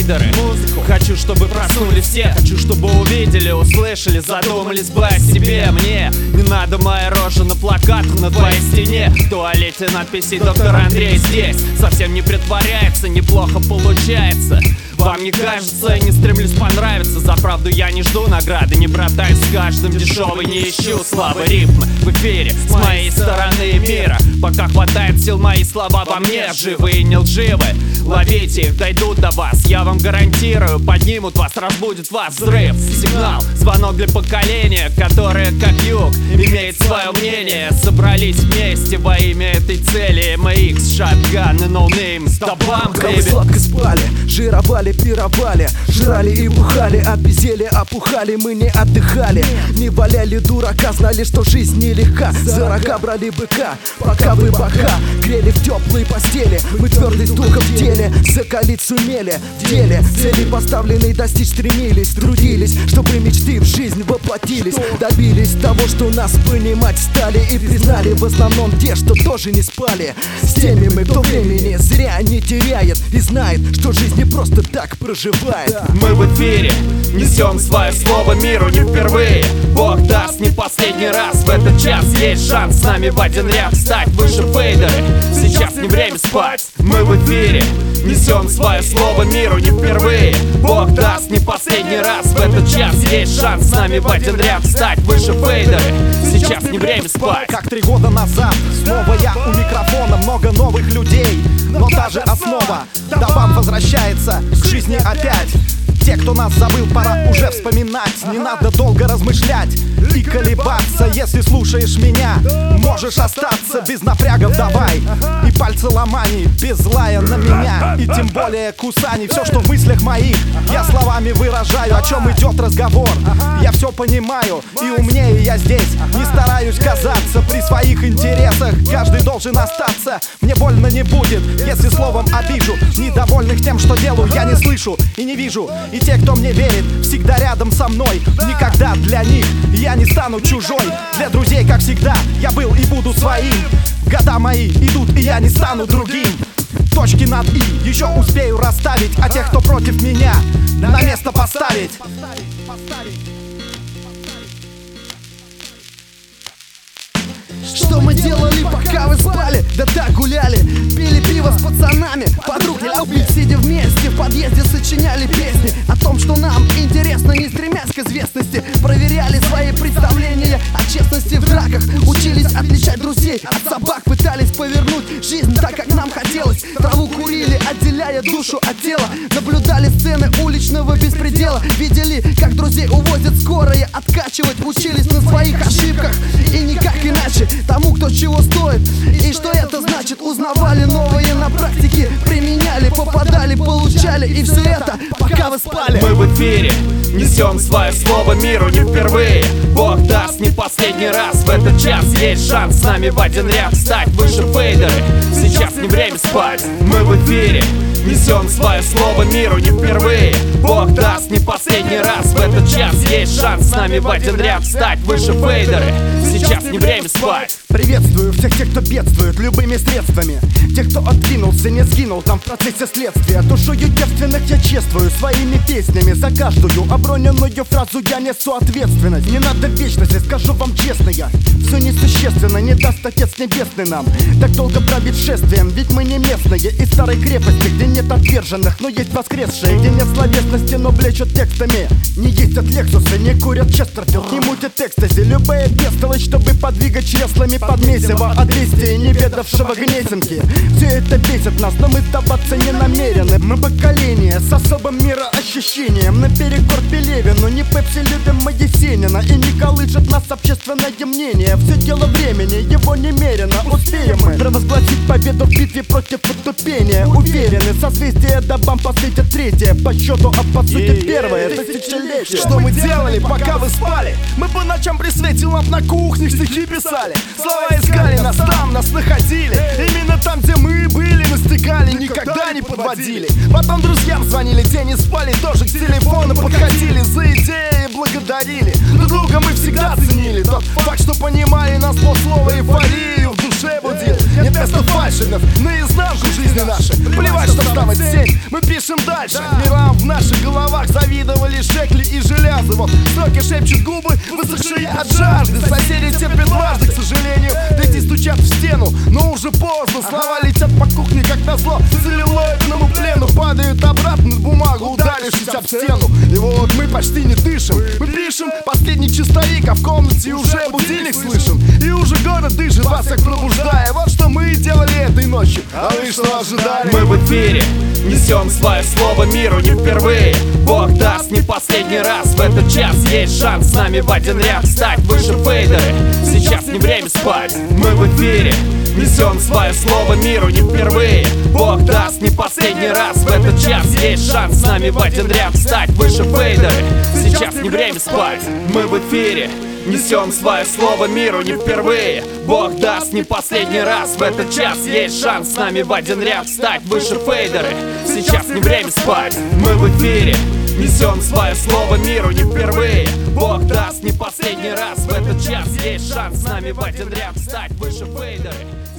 фейдеры. Хочу, чтобы проснулись все, хочу, чтобы увидели, услышали, задумались бы о себе. Мне не надо моя рожа на плакатах на твоей стене. В туалете надписи «Доктор Андрей здесь». Совсем не притворяется, неплохо получается. Вам не кажется, я не стремлюсь понравиться. За правду я не жду награды, не братаюсь с каждым, дешевый не ищу. Слабые рифмы в эфире с моей стороны мира. Пока хватает сил, мои слова во мне живые и не лживы. Ловите их, дойдут до вас, я вам гарантирую. Поднимут вас, разбудит вас взрыв. Сигнал, звонок для поколения, которое, как юг, имеет свое мнение. Собрались вместе во имя этой цели. MX, шотган и ноунейм с добам, мы сладко спали, жировали, пировали, жрали и бухали, от безделья опухали, мы не отдыхали. Не валяли дурака, знали, что жизнь нелегка. За рога брали быка, пока вы бока грели в теплой постели. Мы твердый с духом в деле, закалить сумели в деле. Цели поставленные достичь стремились, трудились, чтобы мечты в жизнь воплотились. Добились того, что нас понимать стали, и признали в основном те, что тоже не спали. С теми мы, кто времени зря не теряет и знает, что жизнь не просто так проживает. Мы в эфире, несем свое слово миру не впервые. Бог даст, не последний раз. В этот час есть шанс с нами в один ряд стать выше фейдеры. Сейчас не время спать. Мы в эфире, несем свое слово миру не впервые. Бог даст, не последний раз. В этот час есть шанс с нами в один ряд стать выше фейдеры. Сейчас не время спать. Как 3 года назад, снова я у микрофона, много новых людей, но та же основа до вам возвращается к жизни опять. Те, кто нас забыл, пора уже вспоминать. Не надо долго размышлять и колебаться. Если слушаешь меня, можешь остаться без напрягов, давай. И пальцы ломаний, без злая на меня. И тем более кусаний, все, что в мыслях моих я словами выражаю, о чем идет разговор. Я все понимаю, и умнее я здесь. Не стараюсь казаться при своих интересах. Каждый должен остаться, мне больно не будет, если словом обижу. Недовольных тем, что делаю, я не слышу и не вижу. И те, кто мне верит, всегда рядом со мной. Никогда для них я не стану чужой. Для друзей, как всегда, я был и буду своим. Года мои идут, и я не стану другим. Точки над «и» еще успею расставить, а тех, кто против меня, на место поставить. Что мы делали, пока вы спали? Да так гуляли, пили пиво с пацанами, подруг не любить, сидя вместе в подъезде сочиняли песни о том, что нам интересно, не стремясь к известности. Проверяли свои представления о честности в драках, учились отличать друзей от собак, пытались повернуть жизнь так, как нам хотелось. Траву курили, отделяя душу от тела, наблюдали сцены уличного беспредела, видели, как друзей увозят скорые откачивать, учились на своих ошибках и никак иначе тому, кто чего стоит и что это значит. Узнавали новые на практике, применяли, попадали, получали, и все это пока вы спали. Мы в эфире, несем свое слово миру не впервые. Бог даст, не последний раз. В этот час есть шанс с нами в один ряд стать выше фейдеры. Сейчас не время спать. Мы в эфире, несем свое слово миру не впервые. Бог даст, не последний раз. В этот час есть шанс с нами в один ряд стать выше фейдеры. Сейчас не время спать. Приветствую всех тех, кто бедствует любыми средствами. Тех, кто откинулся, не сгинул там в процессе следствия. Душою девственных я чествую своими песнями. За каждую оброненную фразу я несу ответственность. Не надо вечности, скажу вам честно я. Все несущественно, не даст Отец Небесный нам так долго править шествием. Ведь мы не местные из старой крепости, где нет отверженных, но есть воскресшие. Где нет словесности, но блещут текстами. Не ездят Лексусы, не курят Честерфилд, не мутят экстази. Любая бестолочь, чтобы подвигать чреслами под месиво от действия неведавшего Гнесинки. Все это бесит нас, но мы сдаваться не намерены. Мы поколение с особым мироощущением. Наперекор Пелевину, не Пепси, любим мы Есенина. И не колышет нас общественное мнение. Все дело времени, его немерено. Успеем мы провозгласить победу в битве против утопения. Уверены, созвездие добам посветит третье по счету, а по сути первое тысячелетие. Что мы делали, пока вы спали? Мы по ночам при свете ламп на кухне стихи писали. Слова искали нас там, нас находили. Именно там, где мы были, мы стыкали, никогда не подводили. Потом друзьям звонили, те не спали, тоже к телефону подходили, за идеи благодарили. Друг друга мы всегда ценили. Тот факт, что понимали нас, полслова эйфорию в душе будил. Нет вместо фальшинов наизнанку жизни нашей. Плевать, что вставать 7, мы пишем дальше. Мирам в наших головах завидовали Шекли и Желязы. Вот строки шепчут губы, высохшие от жажды. Соседи терпят дважды, к сожалению. Дети стучат в стену, но уже поздно. Слова летят по кухне, как назло целлюлоидному плену. Падают обратно в бумагу, ударившись об стену. И вот мы почти не дышим. Мы пишем последний чистовик, а в комнате уже будильник слышим. И уже город дышит, вас как пробуждая. Вот что мы делали этой ночью, а вы что ожидали? Мы в эфире, несем свое слово миру не впервые. Бог даст, не последний раз. В этот час есть шанс с нами в один ряд стать выше фейдеры. Сейчас не время спать. Мы в эфире, несем свое слово миру не впервые. Бог даст, не последний раз. В этот час есть шанс с нами в один ряд стать выше фейдеры. Сейчас не время спать. Мы в эфире, несем свое слово миру не впервые. Бог даст, не последний раз. В этот час есть шанс с нами в один ряд стать выше фейдеры. Сейчас не время спать. Мы в эфире, несем свое слово миру не впервые. Бог даст, не последний раз. В этот час есть шанс с нами в один ряд стать выше фейдеры.